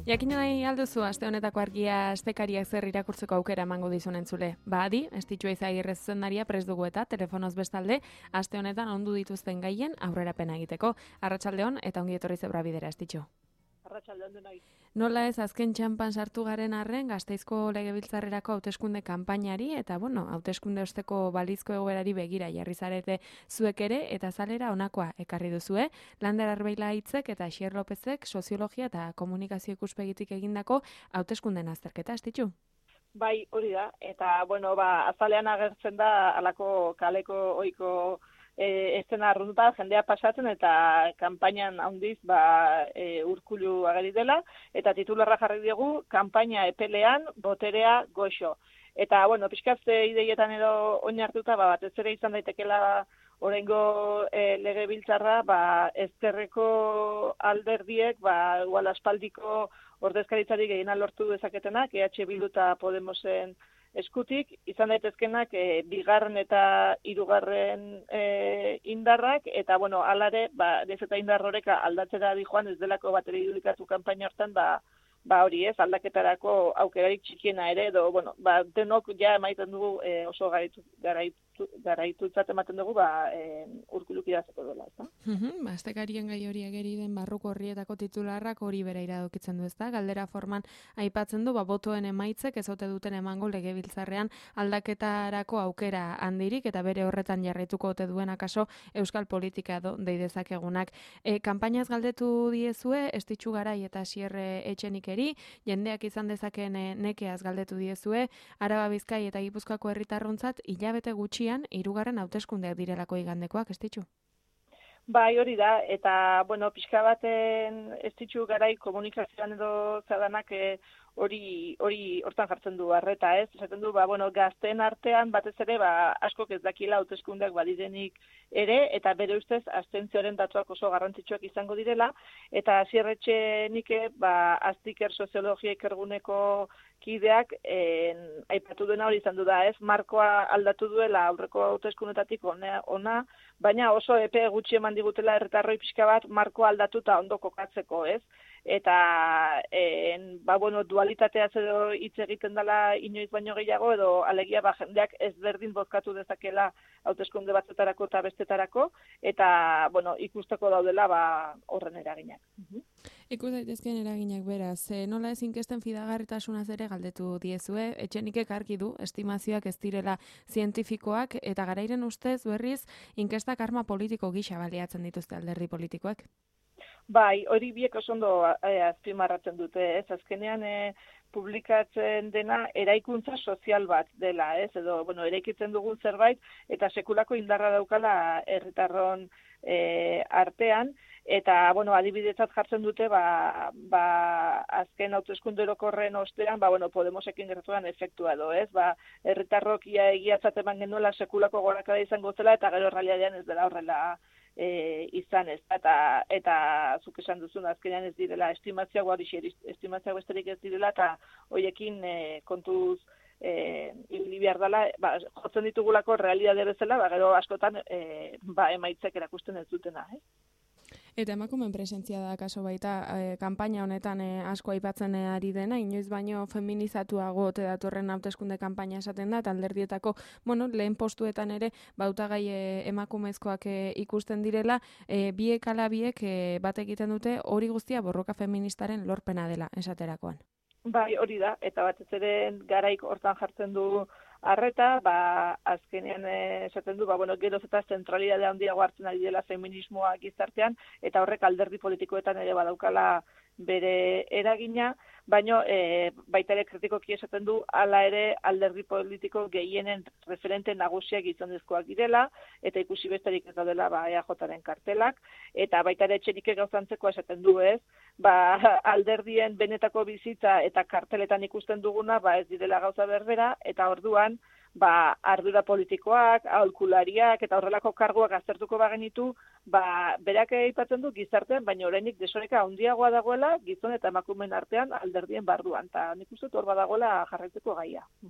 Jakin nahi alduzu aste honetako argia astekariak zer irakurtzeko aukera emango dizun entzule. Adi, Estitxu Izagirre zuzendaria prest dugu eta telefonoz bestalde aste honetan ondu dituzten gaien aurrerapena egiteko. Arratsaldeon eta ongi etorri zebra bidera, Estitxu. Arratsaldeon denoi. Nola ez azken txanpan sartu garen arren Gasteizko Legebiltzarrerako hauteskunde kanpainari eta hauteskunde osteko balizko egoerari begira jarri zarete zuek ere eta zalera honakoa ekarri duzue. Lander Arbeila hitzek eta Xier Lopezek soziologia eta komunikazio ikuspegitik egindako hauteskunden azterketa, Estitxu. Bai, hori da, eta azalean agertzen da alako kaleko ohiko estena arrunta jendea pasatzen eta kanpainan handiz Urkullu ageri dela eta titularra jarri dugu kanpaina epelean boterea goxo. Eta pixkatze ideietan edo oinartuta batez ere izan daitekela oraingo legebiltzarra ezkerreko alderdiek igual aspaldiko ordezkaritzarik gehien lortu dezaketenak EH Bildu eta Podemosen eskutik, izan daitezkenak bigarren eta hirugarren indarrak, eta alare, ez eta indar horreka aldatzera di joan ez delako bateri irudikatu kanpaina hortan, hori ez, aldaketarako aukerarik txikiena ere, edo, denok ja emaiten dugu oso garaitutzat ematen dugu, Urkulluk idazeko dela, ez da? Astekarien gai hori ageri den barruko horrietako titularrak hori bera iradokitzen du, ez da? Galdera forman aipatzen du, botoen emaitzek ez ote duten emango legebiltzarrean aldaketarako aukera handirik, eta bere horretan jarraituko ote duen akaso euskal politika deidezakegunak. Kanpainaz galdetu diezue, Estitxu Garai eta Xier Etxenikeri, jendeak izan dezakeen nekeaz galdetu diezue, Araba, Bizkai eta Gipuzkoako herritarrontzat hilabete gutxian hirugarren hauteskundeak direlako igandekoak, Estitxu? Bai, hori da, eta, pixka baten Estitxu Garai komunikazioan edo zadanak hori hortan jartzen du arreta, ez? Esaten du, gazteen artean batez ere, askok ez dakila hauteskundeak badirenik ere, eta bere ustez, abstentzioaren datuak oso garrantzitsuak izango direla, eta Xier Etxenike, Aztiker soziologia ikerguneko kideak aipatu duena hori izan du da, ez? Markoa aldatu duela aurreko hauteskundetatik ona, baina oso epe gutxi eman digutela herritarroi pixka bat markoa aldatuta ondo kokatzeko, ez? Eta dualitatea edo hitz egiten dela inoiz baino gehiago, edo alegia jendeak ezberdin bozkatu dezakela hauteskunde batzuetarako eta bestetarako, eta ikusteko daudela horren eraginak. Ikus daitezkeen eraginak beraz, nola ez inkesten fidagarritasunaz ere galdetu diezue, Etxenikek argi du, estimazioak ez direla zientifikoak, eta Garairen ustez berriz, inkestak arma politiko gisa baliatzen dituzte alderdi politikoak. Bai, hori biek oso ondo azpimarratzen dute, ez? Azkenean publikatzen dena eraikuntza sozial bat dela, ez? Edo, eraikitzen dugun zerbait, eta sekulako indarra daukala herritarron artean, eta, adibidetzat jartzen dute, azken hauteskunde orokorren ostean, Podemosekin gertatuan efektua edo, ez? Herritarrok egiatzat eman genuela sekulako gorakada izango zela, eta gero errealitatean ez dela horrela izan ez, eta zuk esan duzun azkenean ez direla estimazioak besterik ez direla, eta hoiekin kontuz ibili behar dela, jotzen ditugulako realitate bezala, gero askotan emaitzek erakusten ez dutena, Eta emakumeen presentzia da kaso baita kanpaina honetan asko aipatzen ari dena, inoiz baino feminizatuago ote datorren hauteskunde kanpaina esaten da, eta alderdietako, lehen postuetan ere hautagai emakumezkoak ikusten direla, biek ala biek bat egiten dute hori guztia borroka feministaren lorpena dela esaterakoan. Bai, hori da, eta batez ere Garaik hortan jartzen du arreta, azkenean esaten du, geroz eta zentralidade handiago hartzen ari dela feminismoa gizartean, eta horrek alderdi politikoetan ere badaukala bere eragina, baina baita ere kritikoki esaten du, hala ere alderdi politiko gehienen referente nagusiak gizonezkoak direla, eta ikusi besterik ez daudela EAJaren kartelak, eta baita ere Etxenikek gauzantzeko esaten du, ez? Alderdien benetako bizitza eta karteletan ikusten duguna, ez direla gauza berbera, eta orduan, ardura politikoak, aholkulariak eta horrelako karguak aztertuko bagenitu, berak aipatzen du gizartean, baina oraindik desoreka handiagoa dagoela gizon eta emakumeen artean alderdien barruan, eta nik uste hor badagoela jarraitzeko gaia.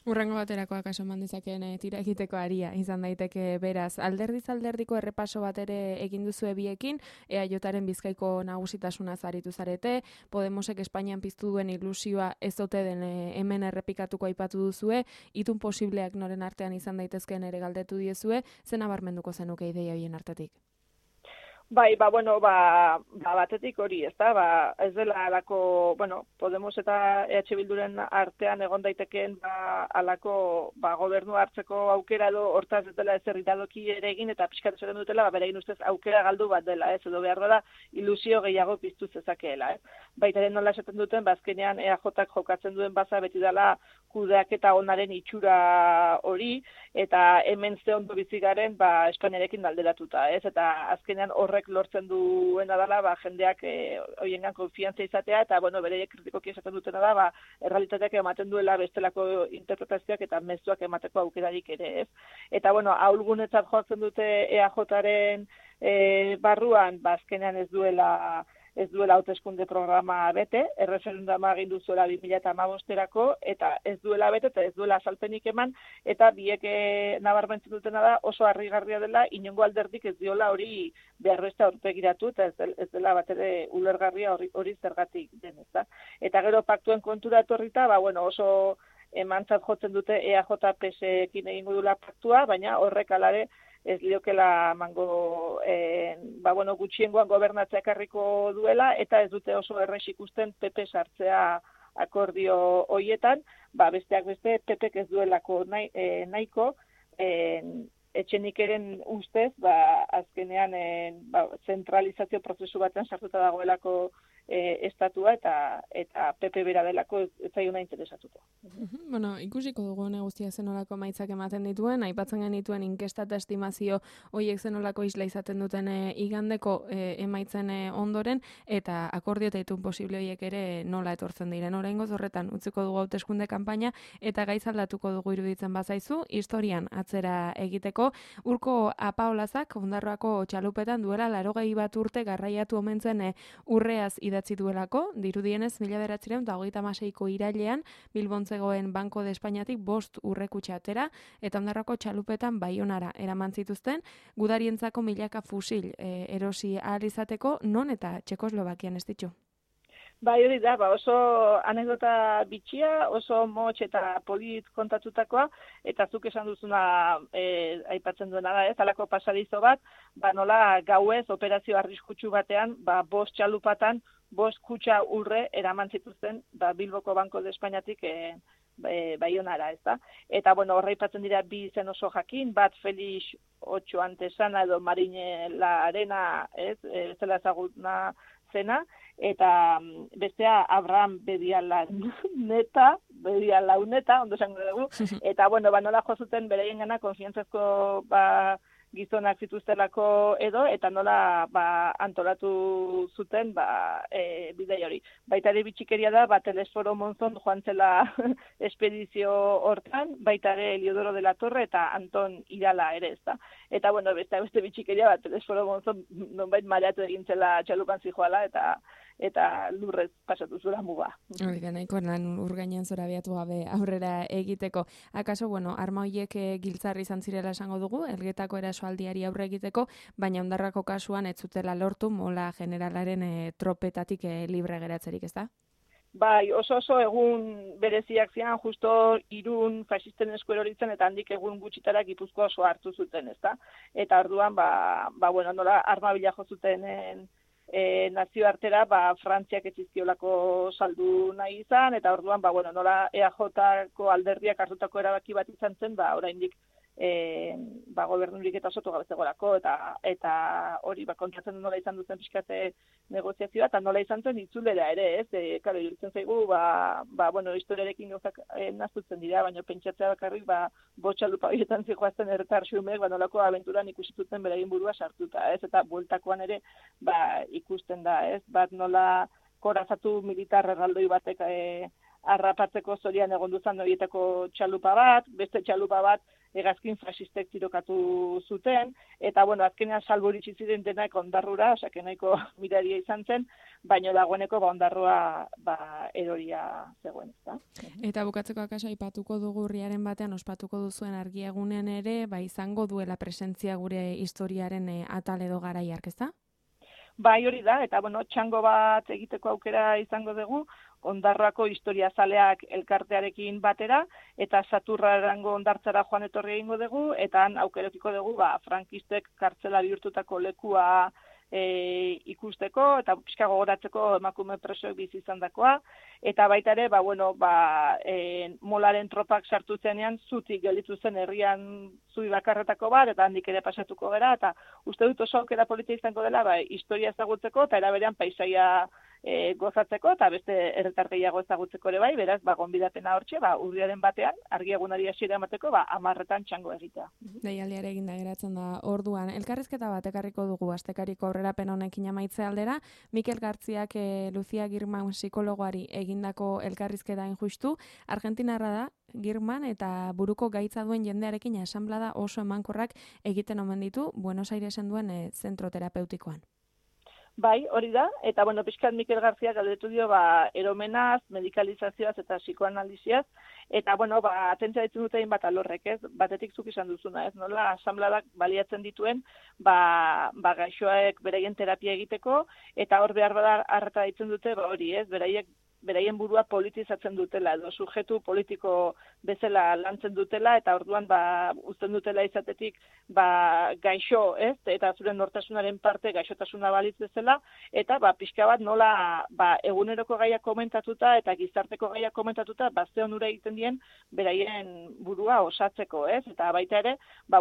Urrengo baterako akaso eman dezakeen tira egiteko aria izan daiteke beraz. Alderdiz alderdiko errepaso bat ere egin duzue biekin, EAJaren Bizkaiko nagusitasuna aritu zarete, Podemosek Espainian piztu duen ilusioa ez ote den hemen errepikatuko aipatu duzue, itun posibleak noren artean izan daitezkeen ere galdetu diezue, zen nabarmenduko zenuke ideia horien artetik? Bai, batetik hori, ez dela alako, Podemos eta EH Bilduren artean egon daitekeen alako gobernu hartzeko aukera edo hortaz ez dela ezer iradoki ere egin eta pixkat esaten dutela, berein ustez aukera galdu bat dela, edo behar da ilusio gehiago piztu zezakeela, Baitaren nola esaten duten, azkenean EAJak jokatzen duen baza beti dela kudeaketa onaren itxura hori, eta hemen ze ondo bizi garen, Espainiarekin alderatuta, Eta azkenean horrek lortzen duena dela, jendeak hoiengan konfiantza izatea, eta, bere kritikoki esaten dutena da, errealitateak ematen duela bestelako interpretazioak eta mezuak emateko aukerarik ere, Eta, ahulgunetzat jotzen dute EAJaren barruan, azkenean ez duela hauteskunde programa bete, erreferenduma egin duzuela 2015erako, eta ez duela bete, eta ez duela azalpenik eman, eta biek nabarmentzen dutena da oso harrigarria dela, inongo alderdik ez diola hori behar beste aurpegiratu, eta ez dela bat ere ulergarria hori zergatik den, Eta gero paktuen kontura etorrita, oso emantzat jotzen dute EAJ-PSekin egingo dula paktua, baina horrek alare ez liokela mango, gutxiengoan gobernatzea ekarriko duela, eta ez dute oso errex ikusten PP sartzea akordio hoietan, besteak beste PPek ez duelako nahiko, Etxenikeren ustez, azkenean zentralizazio prozesu batean sartuta dagoelako estatua eta PP bera delako ez zaiona interesatuko. Ikusiko dugu guztia zenolako emaitzak ematen dituen, aipatzen genituen inkesta eta estimazio horiek zenolako isla izaten duten igandeko emaitzen ondoren, eta akordio eta itun posible horiek ere nola etortzen diren. Oraingoz horretan utziko dugu hauteskunde kanpaina eta gaiz aldatuko dugu iruditzen bazaizu, historian atzera egiteko. Urko Apaolazak Ondarroako txalupetan duela 81 urte garraiatu omen zen urreaz idatzi duelako, dirudienez 1936ko irailean Bilbon zegoen Banco de Espainiatik 5 urrekutxe atera, eta Ondarroako txalupetan Baionara eraman zituzten, gudarientzako milaka fusil erosi ahal izateko, non eta Txekoslovakian ez ditu. Hori da, oso anekdota bitxia, oso motx eta polit kontatutakoa, eta zuk esan duzuna aipatzen duena da, alako pasadizo bat, nola gauez operazio arriskutsu batean, 5 txalupatan, 5 kutxa urre eraman zituzten, Bilboko Banco de Espainiatik Baionara, Eta, horra aipatzen dira bi izen oso jakin, bat Felix Ocho Antesana edo Marine La Arena, zela ezaguna zena, eta bestea Abraham Bedialauneta, ondo esango dugu, eta, nola jo zuten bereien gana konfiantzazko gizonak zituztelako edo, eta nola antolatu zuten bidei hori. Baita ere bitxikeria da, Telesforo Monzon joan zela espedizio hortan, baita ere Eliodoro de la Torre eta Anton Irala ere, Eta, beste bitxikeria, Telesforo Monzon nonbait mareatu egin zela txalupan zijoala, eta lurrez pasatu zura muga. Hori da, nahiko lan urgainan zora biatu gabe aurrera egiteko. Akaso, arma horiek giltzarri izan zirela esango dugu, Elgetako erasoaldiari aurre egiteko, baina Ondarrako kasuan ez zutela lortu mola generalaren tropetatik libre geratzerik, ezta? Bai, oso egun bereziak zian, justo Irun fasisten esku eroritzen, eta handik egun gutxitara Gipuzkoa oso hartu zuten, ezta? Eta orduan, nola arma bila jo zuten nazioartera, Frantziak ez zizkiolako saldu nahi izan, eta orduan, nola EAJ-ko alderdiak hartutako erabaki bat izan zen, oraindik gobernurik eta sotu gabezegorako, eta hori kontratzen nola izan duzen pixkate negoziazioa, eta nola izan zen itzulera ere, karo, iruditzen zaigu, historiarekin gauzak naztutzen dira, baina pentsatzea bakarrik, botxalupa horietan zijoazten erretar xumek, nolako abenturan ikusituten beraien burua sartuta, eta bueltakoan ere, ikusten da, bat nola korazatu militar erraldoi batek harrapatzeko zorian egon duzan horietako txalupa bat, beste txalupa bat hegazkin fasistek tirokatu zuten, eta, bueno, azkenean salbu iritsi ziren denak ondarrura, osake nahiko miraria izan zen, baino dagoeneko ondarrua eroria zegoen, ezta? Eta bukatzeko akaso aipatuko dugu urriaren batean ospatuko duzuen argiegunean ere, izango duela presentzia gure historiaren atal edo garaiak, ezta? Bai, hori da, eta, bueno, txango bat egiteko aukera izango dugu, Ondarroako historia zaleak elkartearekin batera, eta Saturrarango ondartzara joan etorri egingo dugu, eta han aukerekiko dugu, frankistek kartzela bihurtutako lekua ikusteko, eta pixka gogoratzeko emakume presoek bizi izandakoa, eta baita ere, molaren tropak sartu zenean, zutik gelditu zen herrian zubi bakarretako bat, eta handik ere pasatuko gera, eta uste dut oso aukera politia izango dela, historia ezagutzeko, eta eraberean paisaia gozatzeko, eta beste herritar gehiago ezagutzeko ere bai, beraz, gonbidapena hortxe, urriaren batean, argiegunari hasiera emateko, 10 txango egitea. Deialdiare eginda geratzen da orduan. Elkarrizketa bat ekarriko dugu astekariko aurrerapen honekin amaitze aldera. Mikel Gartziak Lucia Girman psikologoari egindako elkarrizketa justu. Argentinarra da, Girman, eta buruko gaitza duen jendearekin asanblada oso emankorrak egiten omen ditu Buenos Airesen duen zentro terapeutikoan. Bai, hori da, eta, pixkat Mikel García galdetu dio, eromenaz, medikalizazioaz eta psikoanaliziaz, eta, atentzia ditzen duten bat alorrek, ez? Batetik zuk izan duzuna, ez? Nola, asanbladak baliatzen dituen, gaixoek beraien terapia egiteko, eta hor behar bada arreta ditzen dute, hori, ez? Beraien burua politizatzen dutela, edo sujetu politiko bezala lantzen dutela, eta orduan uzten dutela izatetik gaixo, ez? Eta zure nortasunaren parte gaixotasuna balitz bezala, eta pixka bat nola eguneroko gaiak komentatuta eta gizarteko gaiak komentatuta ze onura egiten dien beraien burua osatzeko, ez? Eta baita ere,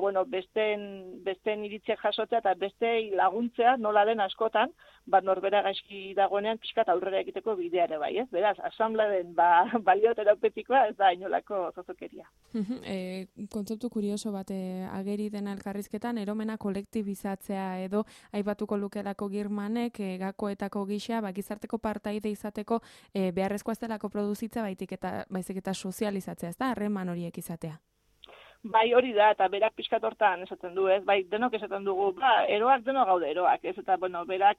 besteen iritziak jasotzea eta beste laguntzea nola den askotan, norbera gaizki dagoenean pixkat aurrera egiteko bidea ere bai, ez? Beraz, asanbladen balio terapeutikoa ez da inolako zozokeria. Kontzeptu kurioso bat ageri dena elkarrizketan, eromena kolektibizatzea edo aipatuko lukelako Girmanek gakoetako gisa, gizarteko partaide izateko beharrezkoa ez delako produzitza baizik eta sozializatzea, ez da, harreman horiek izatea. Bai, hori da, eta berak pixkat hortan esaten du, ez? Bai, denok esaten dugu, eroak denok gaude eroak, ez? Eta, berak,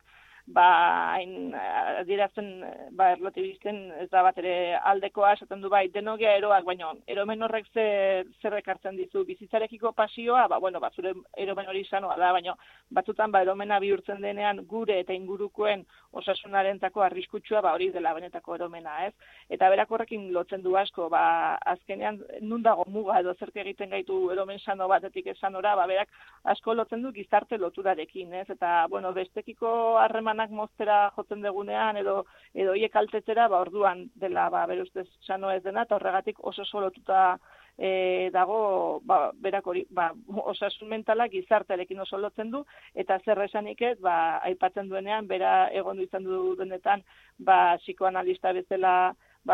adierazten, erlotibisten ez da bat ere aldekoa, esaten du, denogia eroak, baina eromen horrek zer ekartzen dizu, bizitzarekiko pasioa, zure eromen hori sanoa da, baina batzutan, eromena bihurtzen denean gure eta ingurukoen osasunarentako arriskutsua, hori dela benetako eromena, ez? Eta berak horrekin lotzen du asko, azkenean nun dago muga edo zerk egiten gaitu eromen sano batetik esanora, berak asko lotzen du gizarte loturarekin, ez? Eta, bestekiko harreman moztera jotzen degunean edo hiek altetzera, orduan dela bere ustez sano ez dena, eta horregatik oso lotuta dago, berak hori, osasun mentala gizartearekin oso lotzen du, eta zer esanik ez, aipatzen duenean, bera egon izan du denetan, psikoanalista bezala,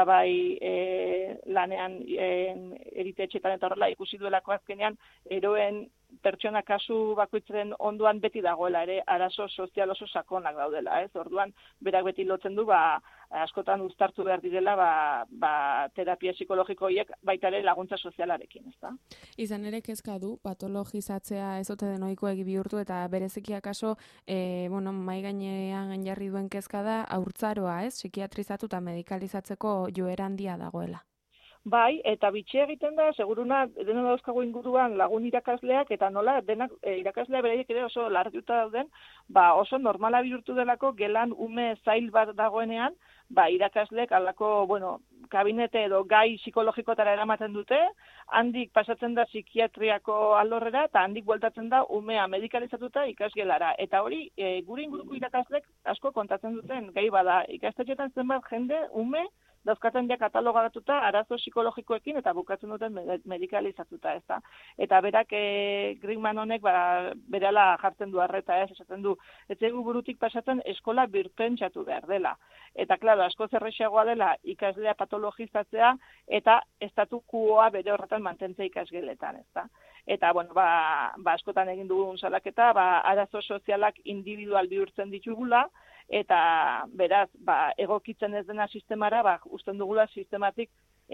lanean eritetxetan eta horrela ikusi duelako azkenean, eroen pertsona kasu bakoitzaren onduan beti dagoela ere arazo sozial oso sakonak daudela, ez? Orduan berak beti lotzen du askotan uztartu behar direla terapia psikologiko horiek baita ere laguntza sozialarekin, ezta? Izan ere kezka du patologizatzea ez ote den ohikoa bihurtu eta bereziki akaso mai gainean jarri duen kezka da haurtzaroa, ez? Psikiatrizatu eta medikalizatzeko joera handia dagoela. Bai, eta bitxia egiten da, seguruna, dena dauzkago inguruan lagun irakasleak, eta nola, denak irakaslea beraiek ere oso larriuta dauden, oso normala bihurtu delako, gelan ume zail bat dagoenean, irakasleek alako, kabinete edo gai psikologikotara eramaten dute, handik pasatzen da psikiatriako alorrera, eta handik bueltatzen da umea medikalizatuta ikasgelara. Eta hori, gure inguruko irakaslek asko kontatzen duten gai bada, ikastetxetan zenbat jende, ume, dauzkaten dia katalogatuta arazo psikologikoekin eta bukatzen duten medikalizatuta, ez da. Eta berak Grigman honek berala jartzen du arreta, esaten du, ez zaigu burutik pasatzen eskola birpentsatu behar dela. Eta, klaro, asko zerrexeagoa dela ikaslea patologizatzea eta estatukuoa bere horretan mantentzea ikasgeletan, ez da. Eta, askotan egin dugun salaketa, arazo sozialak individual bihurtzen ditugula, eta beraz, egokitzen ez dena sistemara, usten dugula sistematik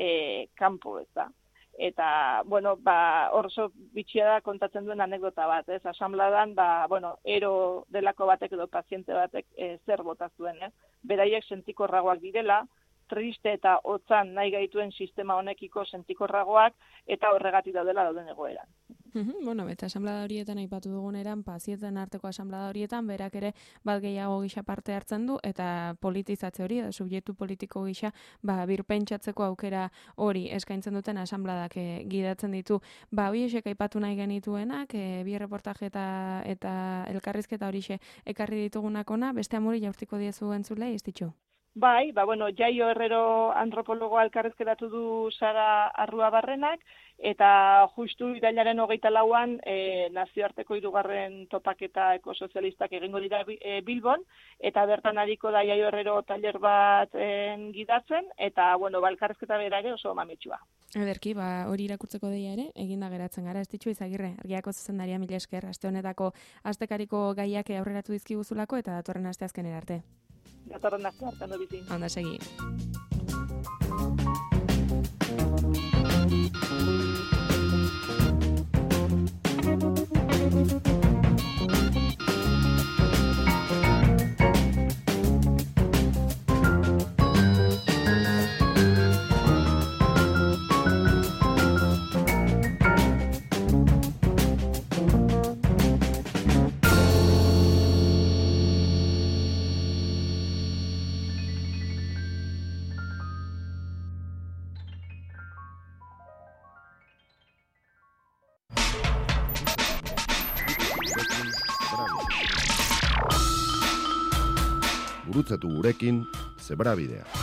kanpo, ez da. Eta, oso bitxia da kontatzen duen anekdota bat, ez? Asanbladan, ero delako batek edo paziente batek zer bota zuen, ez? Beraiek sentikorragoak direla, triste eta hotzan nahi gaituen sistema honekiko sentikorragoak, eta horregatik dauden egoeran. Eta asanblada horietan aipatu dugun eran, pazienten arteko asanblada horietan, berak ere bat gehiago gisa parte hartzen du, eta politizatze hori, da subjektu politiko gisa, birpentsatzeko aukera hori eskaintzen duten asanbladak gidatzen ditu. Horiek aipatu nahi genituenak, bi reportaje eta elkarrizketa horixe ekarri ditugunak ona, beste amuri jaurtiko diezu entzulei, ez ditxu? Bai, Jaio Herrero antropologoa elkarrizketatu du Sara Arruabarrenak, eta justu irailaren 24an nazioarteko 3. topaketa ekosozialistak egingo dira Bilbon, eta bertan ariko da Jaio Herrero tailer bat gidatzen, eta elkarrizketa bera ere oso mamitsua. Ederki, hori irakurtzeko deia ere, eginda geratzen gara, ez ditxu Izagirre, Argiako zuzendaria mila esker, aste honetako astekariko gaiak aurreratu dizkiguzulako, eta datorren asteazkenera arte. Datorren astearte, ondo bizi. Onda segi. Gurutzatu gurekin Zebrabidea.